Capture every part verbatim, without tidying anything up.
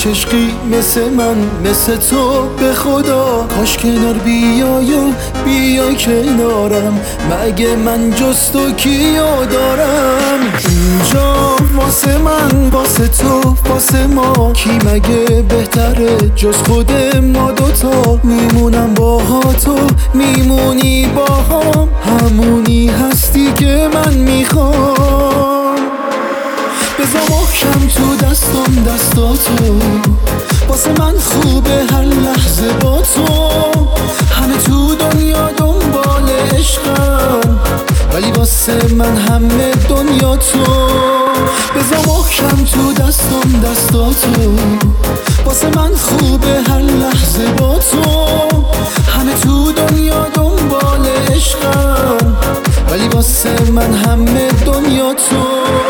هیچ عشقی مثل من مثل تو به خدا کاش کنار بیای و بیای کنارم، مگه من جز تو کیو دارم اینجا واسه من واسه تو واسه ما، کی مگه بهتره جز خود ما دوتا؟ میمونم با تو میمونی با هم، همونی هستی که من میخوام. بذار محکم تو دستم دستاتو، واسه من خوبه هر لحظه با تو. همه تو دنیا دنبال عشقن ولی واسه من همه دنیا تو. بذار محکم تو دستم دستاتو، واسه من خوبه هر لحظه با تو. همه تو دنیا دنبال عشقن ولی واسه من همه دنیا تو.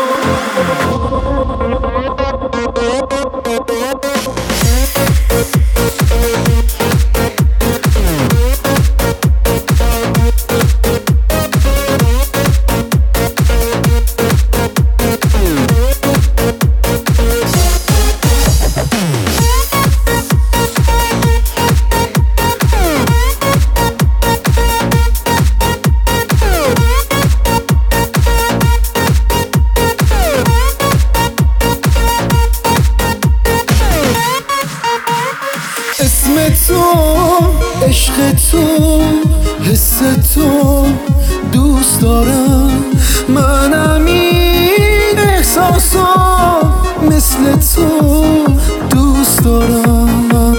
اسم تو عشق تو حس تو دوست دارم، منم این احساسو مثل تو دوست دارم.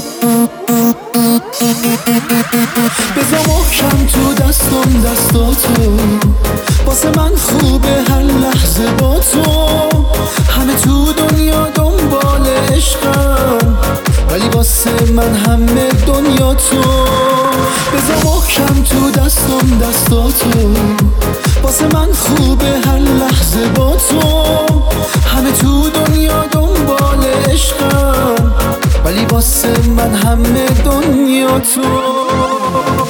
بذار محکم تو دستم دستاتو، واسه من خوبه هر لحظه با تو. همه تو دنیا دنبال عشقن ولی واسه من همه دنیا تو. بذار محکم تو دستم دستاتو، واسه من خوبه هر لحظه با تو. همه تو دنیا دنبال عشقن ولی واسه من همه دنیا تو.